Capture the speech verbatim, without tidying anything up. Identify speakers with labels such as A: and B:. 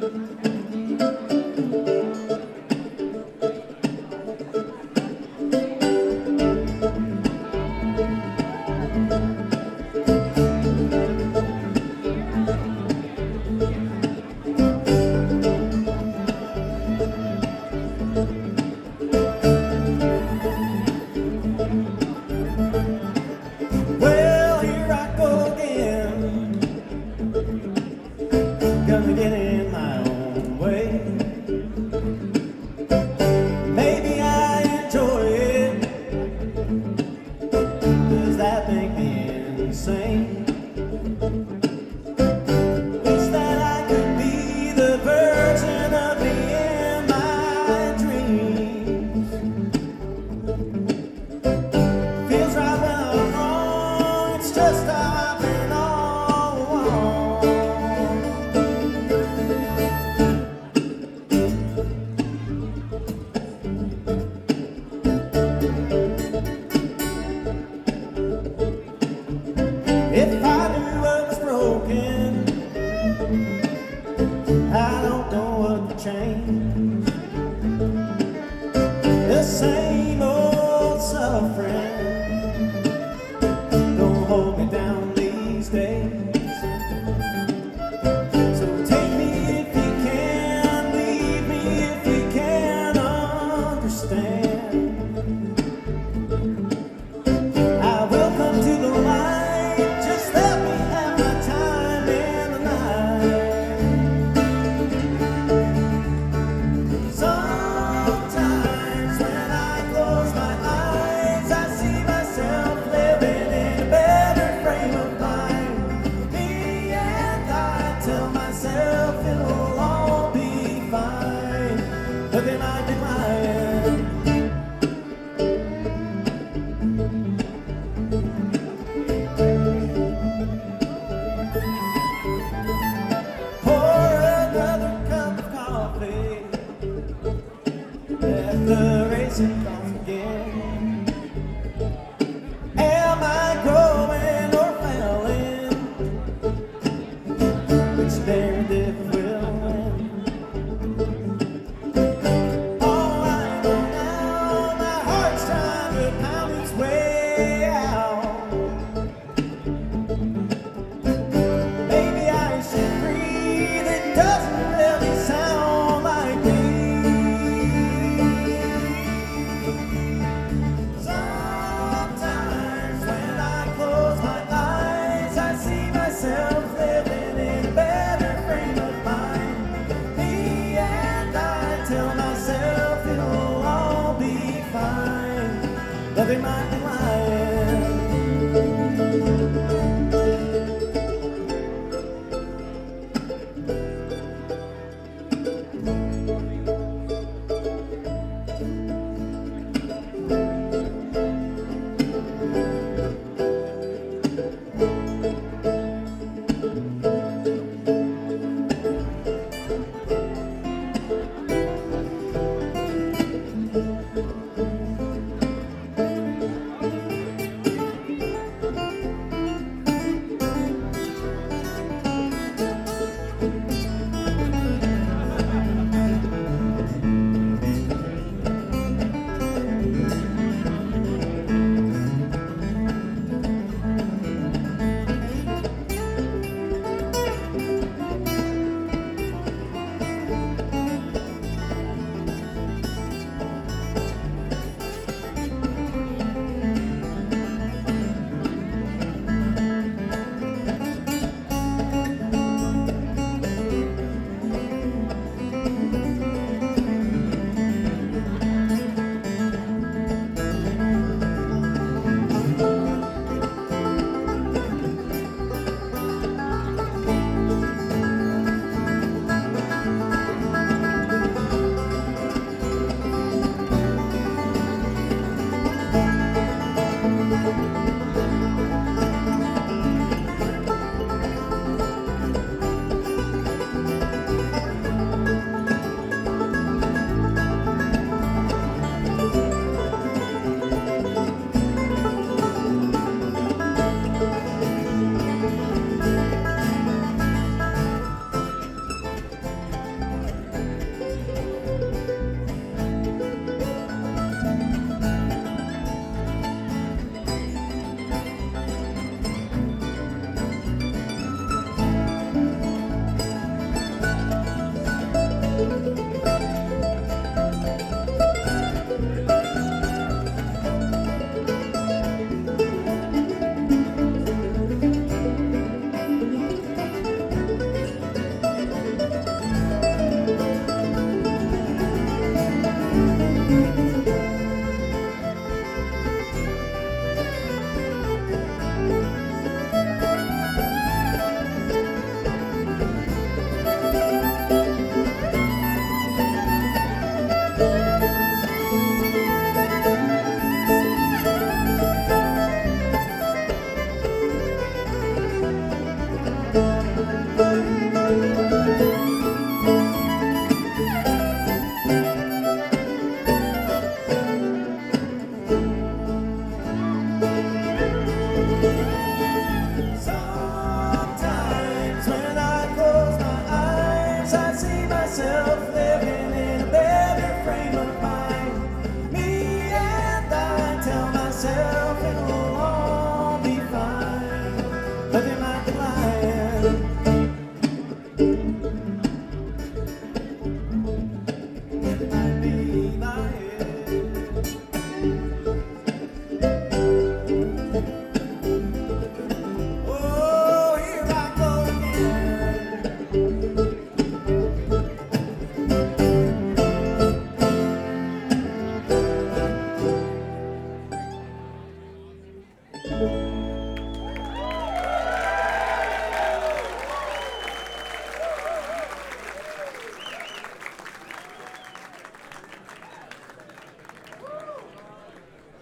A: Well, here I go again, gonna get in my own way. Maybe I enjoy it, does that make me insane? Wish that I could be the version of me in my dreams. Feels right when I'm wrong, it's just how I've been all along. If I knew I was broken, I don't know what to change. The same old suffering don't hold me down these days. So take me if you can, leave me if you can understand. I will come to the light, just let me have my time in the night. Sometimes when I close my eyes, I see myself living in a better frame of mind. Me and I tell myself it'll all be fine, but then I be lying. Pour another cup of coffee, let the racing comes again. Am I growing or failing? Which narrative will win? All I know now, my heart's trying to pound its way out. Maybe I should breathe, it doesn't really sound like me. I see myself living